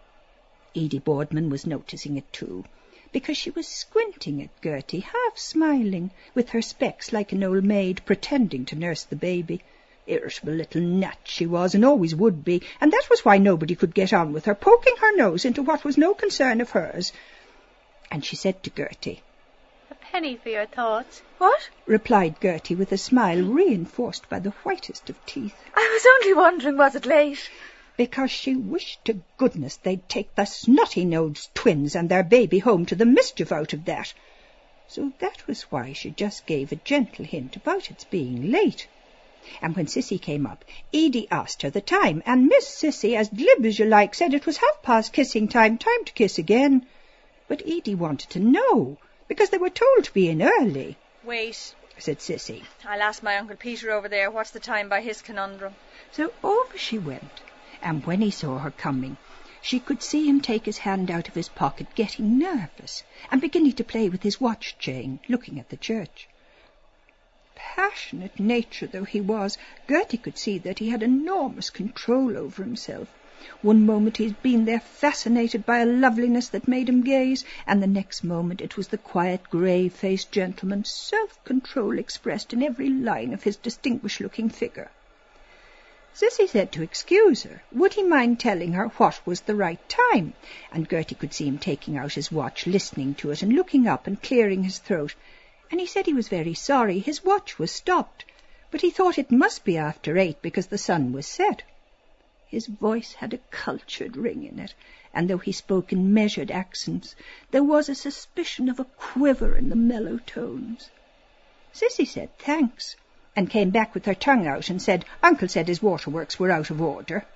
Speaker 1: Edie Boardman was noticing it too, because she was squinting at Gertie, half smiling, with her specs like an old maid, pretending to nurse the baby. Irritable little gnat she was, and always would be, and that was why nobody could get on with her, poking her nose into what was no concern of hers. And she said to Gertie,
Speaker 2: "A penny for your thoughts."
Speaker 3: What?
Speaker 1: replied Gertie with a smile reinforced by the whitest of teeth.
Speaker 3: I was only wondering, was it late?
Speaker 1: Because she wished to goodness they'd take the snotty-nosed twins and their baby home to the mischief out of that. So that was why she just gave a gentle hint about its being late. And when Sissy came up, Edie asked her the time, and Miss Sissy, as glib as you like, said it was half-past kissing time, time to kiss again. But Edie wanted to know, because they were told to be in early.
Speaker 3: Wait,
Speaker 1: said Sissy.
Speaker 3: I'll ask my Uncle Peter over there what's the time by his conundrum.
Speaker 1: So over she went, and when he saw her coming, she could see him take his hand out of his pocket, getting nervous, and beginning to play with his watch chain, looking at the church. passionate nature though he was, Gertie could see that he had enormous control over himself. One moment he'd been there fascinated by a loveliness that made him gaze, and the next moment it was the quiet, grey-faced gentleman's self-control expressed in every line of his distinguished-looking figure. Sissy said to excuse her, would he mind telling her what was the right time, and Gertie could see him taking out his watch, listening to it, and looking up and clearing his throat, and he said he was very sorry his watch was stopped, but he thought it must be after eight because the sun was set. His voice had a cultured ring in it, and though he spoke in measured accents, there was a suspicion of a quiver in the mellow tones. Sissy said thanks, and came back with her tongue out and said Uncle said his waterworks were out of order.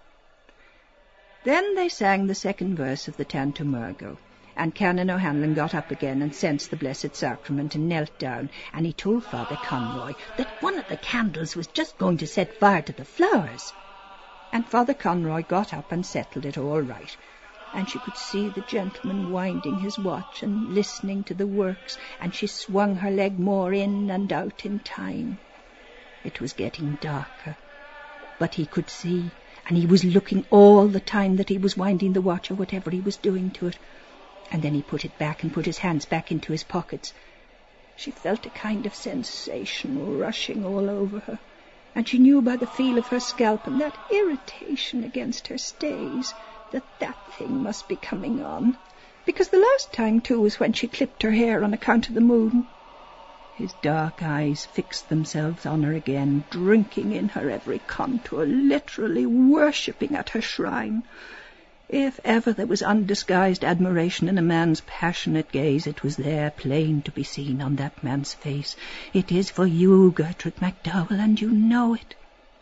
Speaker 1: Then they sang the second verse of the Tantum Ergo, and Canon O'Hanlon got up again and sensed the Blessed Sacrament and knelt down, and he told Father Conroy that one of the candles was just going to set fire to the flowers. And Father Conroy got up and settled it all right, and she could see the gentleman winding his watch and listening to the works, and she swung her leg more in and out in time. It was getting darker, but he could see, and he was looking all the time that he was winding the watch or whatever he was doing to it, and then he put it back and put his hands back into his pockets. She felt a kind of sensation rushing all over her, and she knew by the feel of her scalp and that irritation against her stays that that thing must be coming on, because the last time, too, was when she clipped her hair on account of the moon. His dark eyes fixed themselves on her again, drinking in her every contour, literally worshipping at her shrine. If ever there was undisguised admiration in a man's passionate gaze, it was there, plain to be seen on that man's face. It is for you, Gertrude MacDowell, and you know it.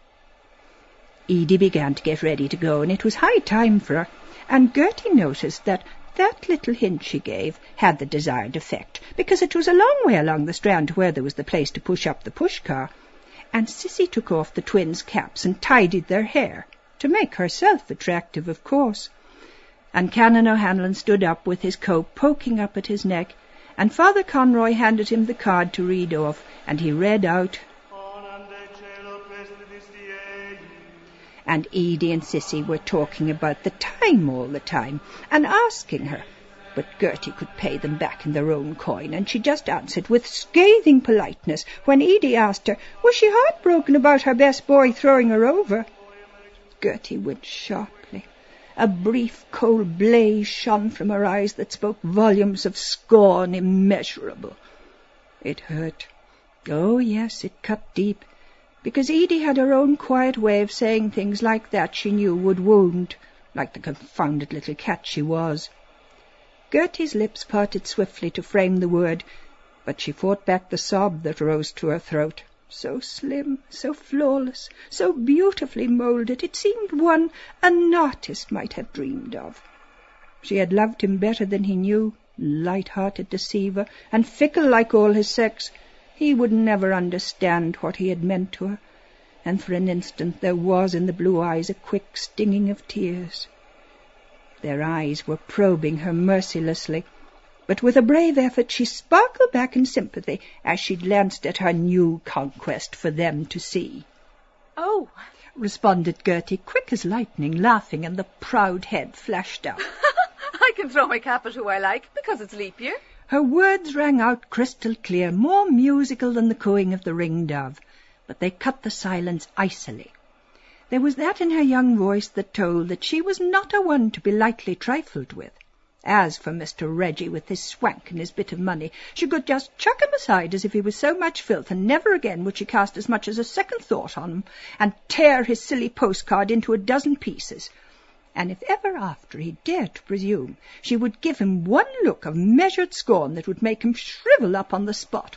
Speaker 1: Edie began to get ready to go, and it was high time for her, and Gertie noticed that that little hint she gave had the desired effect, because it was a long way along the Strand to where there was the place to push up the push-car, and Sissy took off the twins' caps and tidied their hair, to make herself attractive, of course. And Canon O'Hanlon stood up with his coat poking up at his neck, and Father Conroy handed him the card to read off, and he read out, and Edie and Sissy were talking about the time all the time, and asking her, but Gertie could pay them back in their own coin, and she just answered with scathing politeness when Edie asked her, was she heartbroken about her best boy throwing her over? Gertie winced sharply. A brief cold blaze shone from her eyes that spoke volumes of scorn immeasurable. It hurt. Oh, yes, it cut deep, because Edie had her own quiet way of saying things like that she knew would wound, like the confounded little cat she was. Gertie's lips parted swiftly to frame the word, but she fought back the sob that rose to her throat. So slim, so flawless, so beautifully moulded, it seemed one an artist might have dreamed of. She had loved him better than he knew, light-hearted deceiver, and fickle like all his sex. He would never understand what he had meant to her, and for an instant there was in the blue eyes a quick stinging of tears. Their eyes were probing her mercilessly, but with a brave effort she sparkled back in sympathy as she glanced at her new conquest for them to see.
Speaker 3: Oh,
Speaker 1: responded Gertie, quick as lightning, laughing, and the proud head flashed up.
Speaker 4: I can throw my cap at who I like, because it's leap year.
Speaker 1: Her words rang out crystal clear, more musical than the cooing of the ring-dove, but they cut the silence icily. There was that in her young voice that told that she was not a one to be lightly trifled with. As for Mister Reggie with his swank and his bit of money, she could just chuck him aside as if he was so much filth, and never again would she cast as much as a second thought on him, and tear his silly postcard into a dozen pieces. And if ever after he dared to presume, she would give him one look of measured scorn that would make him shrivel up on the spot.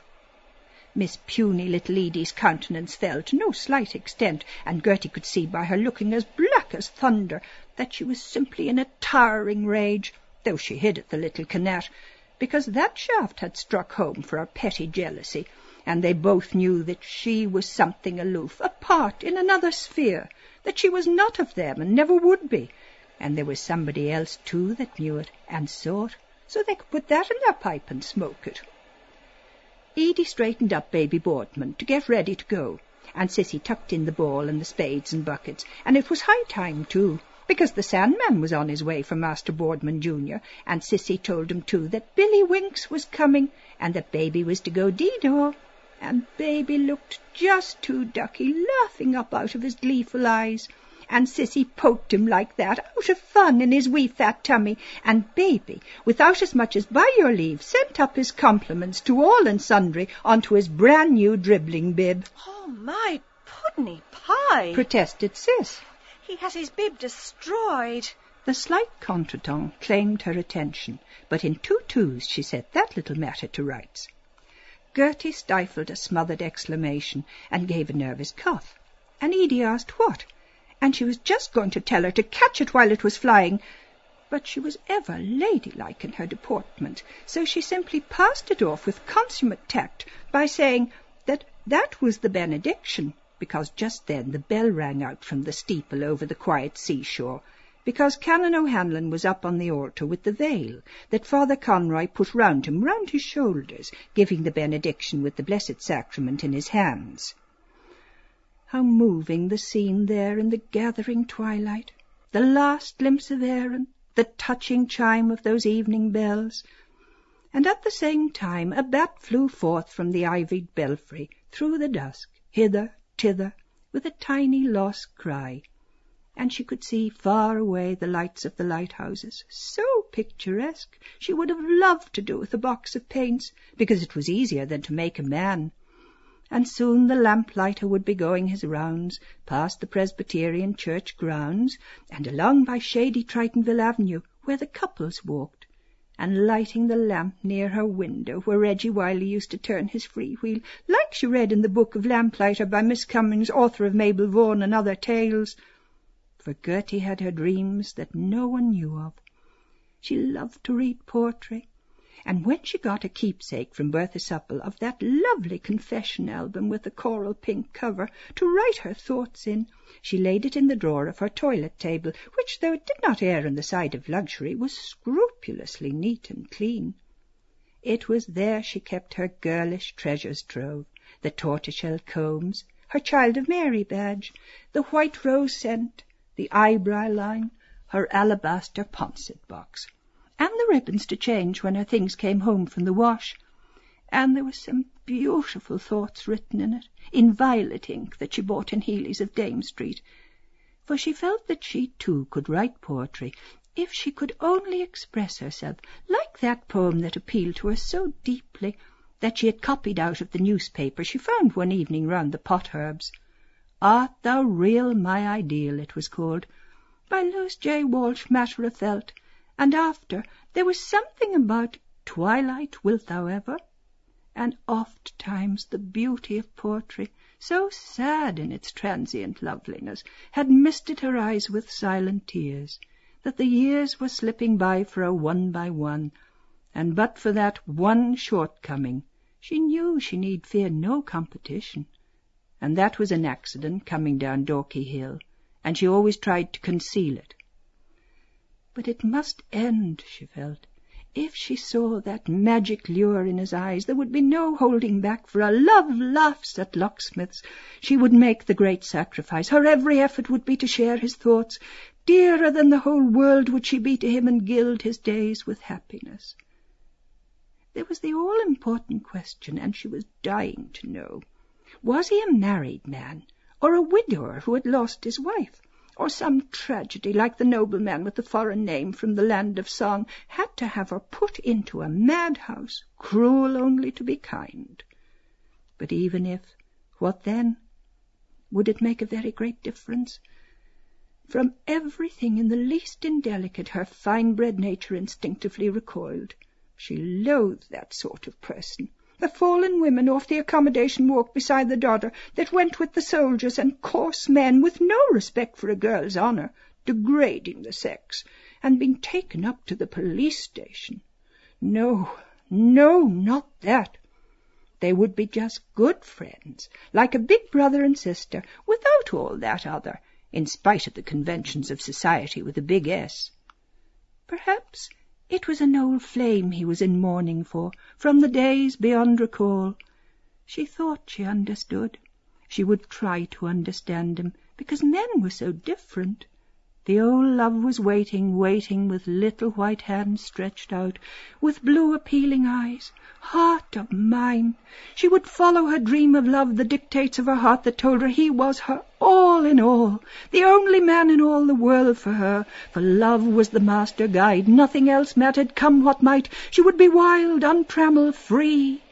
Speaker 1: Miss puny little Edie's countenance fell to no slight extent, and Gertie could see by her looking as black as thunder that she was simply in a towering rage, though she hid at the little Canat, because that shaft had struck home for her petty jealousy, and they both knew that she was something aloof, apart in another sphere, that she was not of them and never would be, and there was somebody else too that knew it and saw it, so they could put that in their pipe and smoke it. Edie straightened up baby Boardman to get ready to go, and Sissy tucked in the ball and the spades and buckets, and it was high time too, because the Sandman was on his way for Master Boardman Junior, and Sissy told him too that Billy Winks was coming, and that baby was to go dee-daw, and baby looked just too ducky, laughing up out of his gleeful eyes, and Sissy poked him like that, out of fun, in his wee fat tummy, and baby, without as much as by your leave, sent up his compliments to all and sundry onto his brand-new dribbling bib.
Speaker 3: Oh, my puddeny pie!
Speaker 1: Protested Sis.
Speaker 3: He has his bib destroyed.
Speaker 1: The slight contretemps claimed her attention, but in two twos she set that little matter to rights. Gertie stifled a smothered exclamation and gave a nervous cough, and Edie asked what, and she was just going to tell her to catch it while it was flying, but she was ever ladylike in her deportment, so she simply passed it off with consummate tact by saying that that was the benediction, because just then the bell rang out from the steeple over the quiet seashore, because Canon O'Hanlon was up on the altar with the veil that Father Conroy put round him, round his shoulders, giving the benediction with the Blessed Sacrament in his hands. How moving the scene there in the gathering twilight, the last glimpse of Erin, the touching chime of those evening bells. And at the same time a bat flew forth from the ivied belfry, through the dusk, hither, thither, with a tiny lost cry, and she could see far away the lights of the lighthouses, so picturesque she would have loved to do with a box of paints, because it was easier than to make a man. And soon the lamplighter would be going his rounds, past the Presbyterian church grounds, and along by shady Tritonville Avenue, where the couples walked, and lighting the lamp near her window, where Reggie Wiley used to turn his freewheel, like she read in the book of Lamplighter by Miss Cummings, author of Mabel Vaughan and Other Tales. For Gertie had her dreams that no one knew of. She loved to read poetry, and when she got a keepsake from Bertha Supple of that lovely confession album with the coral pink cover to write her thoughts in, she laid it in the drawer of her toilet table, which, though it did not err on the side of luxury, was scrupulously neat and clean. It was there she kept her girlish treasures trove, the tortoiseshell combs, her Child of Mary badge, the white rose scent, the eyebrow line, her alabaster Poncet box, and the ribbons to change when her things came home from the wash. And there were some beautiful thoughts written in it, in violet ink that she bought in Healy's of Dame Street, for she felt that she too could write poetry if she could only express herself, like that poem that appealed to her so deeply that she had copied out of the newspaper she found one evening round the potherbs. Art Thou Real, My Ideal, it was called, by Lewis J. Walsh Matterafelt, and after there was something about Twilight Wilt Thou Ever, and oft times the beauty of poetry, so sad in its transient loveliness, had misted her eyes with silent tears, that the years were slipping by for her one by one, and but for that one shortcoming, she knew she need fear no competition, and that was an accident coming down Dorky Hill, and she always tried to conceal it. But it must end, she felt. If she saw that magic lure in his eyes, there would be no holding back, for her love laughs at locksmiths. She would make the great sacrifice. Her every effort would be to share his thoughts. Dearer than the whole world would she be to him, and gild his days with happiness. There was the all-important question, and she was dying to know. Was he a married man, or a widower who had lost his wife? Or some tragedy, like the nobleman with the foreign name from the land of song, had to have her put into a madhouse, cruel only to be kind. But even if, what then? Would it make a very great difference? From everything in the least indelicate her fine-bred nature instinctively recoiled. She loathed that sort of person. The fallen women off the accommodation walk beside the Dodder that went with the soldiers, and coarse men with no respect for a girl's honour, degrading the sex, and being taken up to the police station. No, no, not that. They would be just good friends, like a big brother and sister, without all that other, in spite of the conventions of society with a big S. Perhaps it was an old flame he was in mourning for, from the days beyond recall, She thought she understood. She would try to understand him, because men were so different. The old love was waiting, waiting, with little white hands stretched out, with blue appealing eyes. Heart of mine! She would follow her dream of love, the dictates of her heart that told her he was her all in all, the only man in all the world for her, for love was the master guide. Nothing else mattered, come what might. She would be wild, untrammeled, free.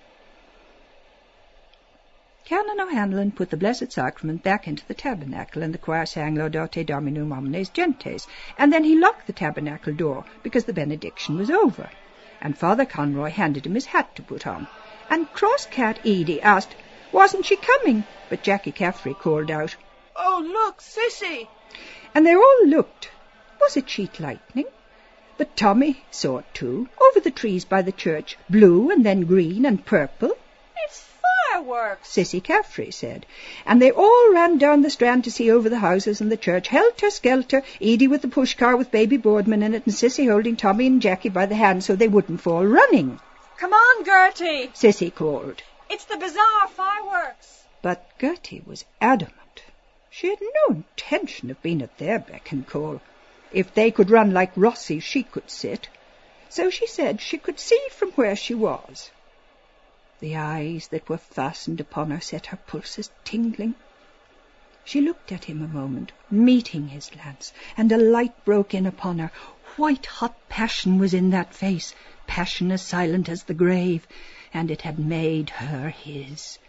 Speaker 1: Canon O'Hanlon put the Blessed Sacrament back into the tabernacle, and the choir sang Laudate Dominum Omnes Gentes, and then he locked the tabernacle door, because the benediction was over, and Father Conroy handed him his hat to put on, and Cross-Cat Edie asked, wasn't she coming? But Jackie Caffrey called out,
Speaker 3: Oh, look, Sissy!
Speaker 1: And they all looked. Was it sheet lightning? But Tommy saw it too, over the trees by the church, blue and then green and purple.
Speaker 3: It's fireworks,
Speaker 1: Sissy Caffrey said, and they all ran down the Strand to see over the houses and the church, helter-skelter, Edie with the push-car with baby Boardman in it, and Sissy holding Tommy and Jackie by the hand so they wouldn't fall running.
Speaker 3: Come on, Gertie,
Speaker 1: Sissy called.
Speaker 3: It's the bazaar fireworks.
Speaker 1: But Gertie was adamant. She had no intention of being at their beck and call. If they could run like Rossi, she could sit. So she said she could see from where she was. The eyes that were fastened upon her set her pulses tingling. She looked at him a moment, meeting his glance, and a light broke in upon her. White-hot passion was in that face, passion as silent as the grave, and it had made her his.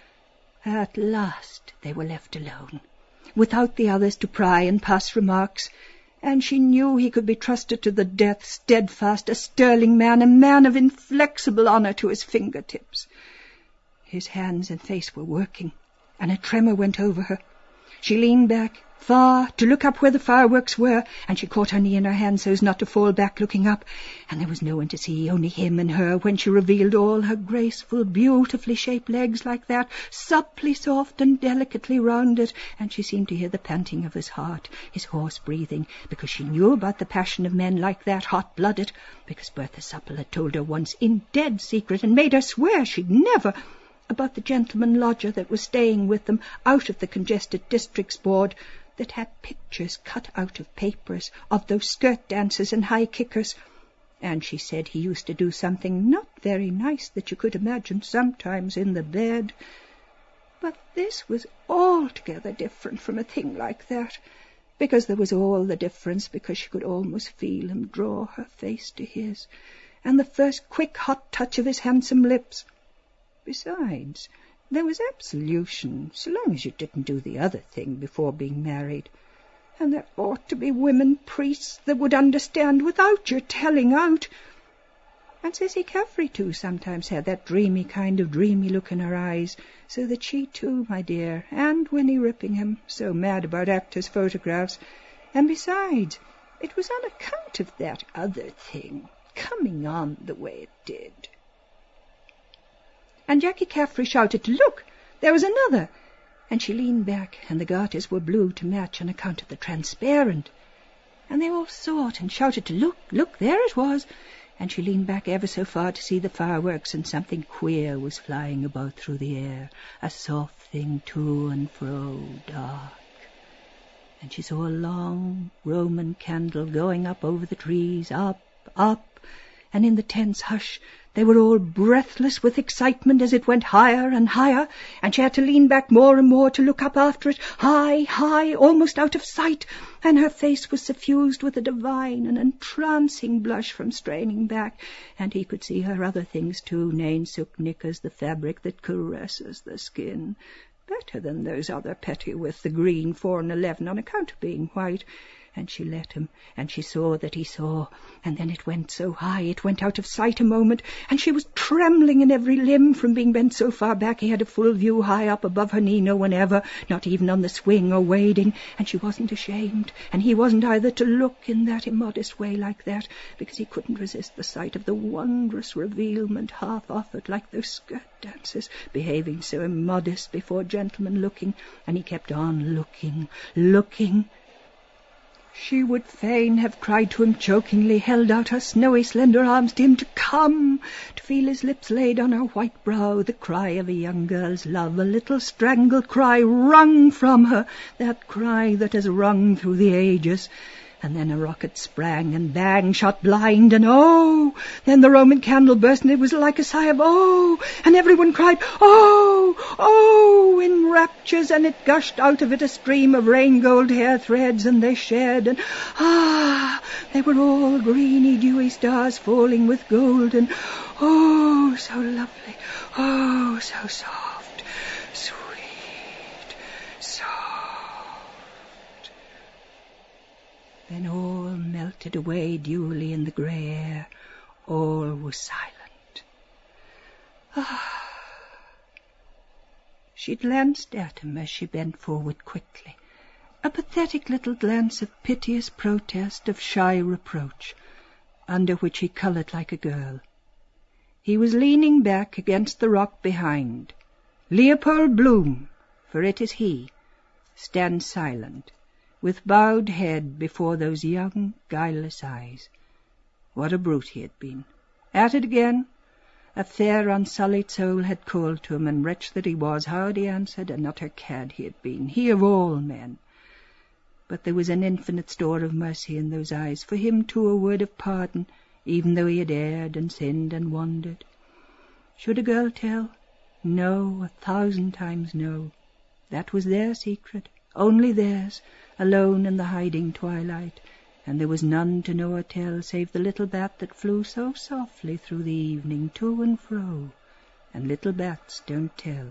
Speaker 1: At last they were left alone, without the others to pry and pass remarks, and she knew he could be trusted to the death, steadfast, a sterling man, a man of inflexible honour to his fingertips. His hands and face were working, and a tremor went over her. She leaned back, far, to look up where the fireworks were, and she caught her knee in her hand so as not to fall back looking up, and there was no one to see, only him and her, when she revealed all her graceful, beautifully shaped legs like that, supply soft and delicately rounded, and she seemed to hear the panting of his heart, his hoarse breathing, because she knew about the passion of men like that, hot-blooded, because Bertha Supple had told her once, in dead secret, and made her swear she'd never, about the gentleman lodger that was staying with them out of the Congested Districts Board, that had pictures cut out of papers of those skirt dancers and high kickers, and she said he used to do something not very nice that you could imagine sometimes in the bed. But this was altogether different from a thing like that, because there was all the difference, because she could almost feel him draw her face to his, and the first quick hot touch of his handsome lips. Besides, there was absolution, so long as you didn't do the other thing before being married. And there ought to be women priests that would understand without your telling out. And Sissy Caffrey, too, sometimes had that dreamy kind of dreamy look in her eyes, so that she, too, my dear, and Winnie Rippingham, so mad about actors' photographs. And besides, it was on account of that other thing, coming on the way it did. And Jackie Caffrey shouted, look, there was another. And she leaned back, and the garters were blue to match on account of the transparent. And they all saw it and shouted to look, look, there it was. And she leaned back ever so far to see the fireworks, and something queer was flying about through the air, a soft thing to and fro, dark. And she saw a long Roman candle going up over the trees, up, up, and in the tense hush they were all breathless with excitement as it went higher and higher, and she had to lean back more and more to look up after it, high, high, almost out of sight, and her face was suffused with a divine and entrancing blush from straining back, and he could see her other things too, nainsook knickers, the fabric that caresses the skin, better than those other pettiwith, the green four and eleven on account of being white. And she let him, and she saw that he saw, and then it went so high, it went out of sight a moment, and she was trembling in every limb from being bent so far back he had a full view high up above her knee, no one ever, not even on the swing or wading, and she wasn't ashamed, and he wasn't either, to look in that immodest way like that, because he couldn't resist the sight of the wondrous revealment half offered, like those skirt dancers, behaving so immodest before gentlemen looking, and he kept on looking, looking. She would fain have cried to him chokingly, held out her snowy slender arms to him to come, to feel his lips laid on her white brow, the cry of a young girl's love, a little strangled cry wrung from her, that cry that has rung through the ages. And then a rocket sprang, and bang, shot blind, and oh! Then the Roman candle burst, and it was like a sigh of oh! And everyone cried, oh! Oh! in raptures, and it gushed out of it a stream of rain-gold hair threads, and they shed, and ah! They were all greeny, dewy stars falling with gold, and oh! so lovely, oh! so soft, sweet, soft. Then all melted away dewily in the grey air. All was silent. Ah! She glanced at him as she bent forward quickly, a pathetic little glance of piteous protest, of shy reproach, under which he coloured like a girl. He was leaning back against the rock behind. Leopold Bloom, for it is he, stands silent, with bowed head before those young, guileless eyes. What a brute he had been. At it again. A fair, unsullied soul had called to him, and wretch that he was, how had he answered? An utter cad he had been, he of all men. But there was an infinite store of mercy in those eyes, for him too a word of pardon, even though he had erred and sinned and wandered. Should a girl tell? No, a thousand times no. That was their secret, only theirs, alone in the hiding twilight, and there was none to know or tell save the little bat that flew so softly through the evening, to and fro, and little bats don't tell.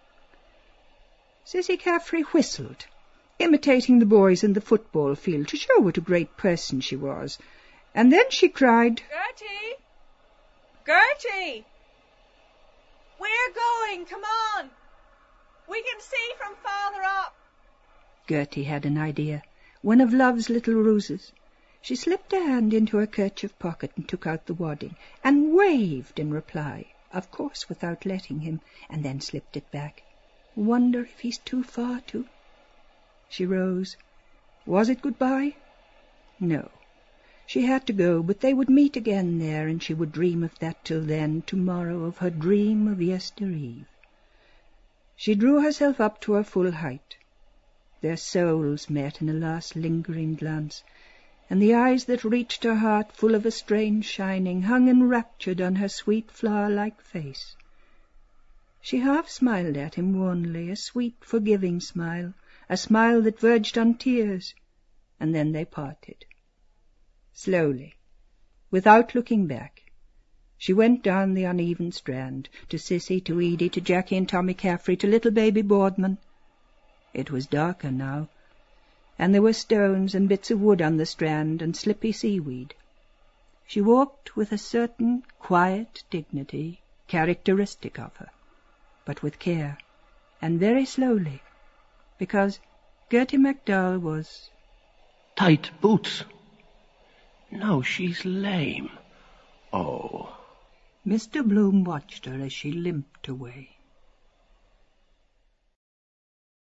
Speaker 1: Sissy Caffrey whistled, imitating the boys in the football field, to show what a great person she was, and then she cried,
Speaker 3: Gertie! Gertie! We're going, come on! We can see from farther up.
Speaker 1: Gertie had an idea, one of Love's little ruses. She slipped a hand into her kerchief pocket and took out the wadding, and waved in reply, of course without letting him, and then slipped it back. Wonder if he's too far to... She rose. Was it goodbye? No. She had to go, but they would meet again there, and she would dream of that till then, tomorrow, of her dream of yestereve. She drew herself up to her full height. Their souls met in a last lingering glance, and the eyes that reached her heart, full of a strange shining, hung enraptured on her sweet flower-like face. She half smiled at him wanly, a sweet, forgiving smile, a smile that verged on tears, and then they parted. Slowly, without looking back, she went down the uneven strand, to Sissy, to Edie, to Jackie and Tommy Caffrey, to little baby Boardman. It was darker now, and there were stones and bits of wood on the strand and slippy seaweed. She walked with a certain quiet dignity characteristic of her, but with care, and very slowly, because Gertie MacDowell was...
Speaker 5: Tight boots. No, she's lame. Oh.
Speaker 1: Mister Bloom watched her as she limped away.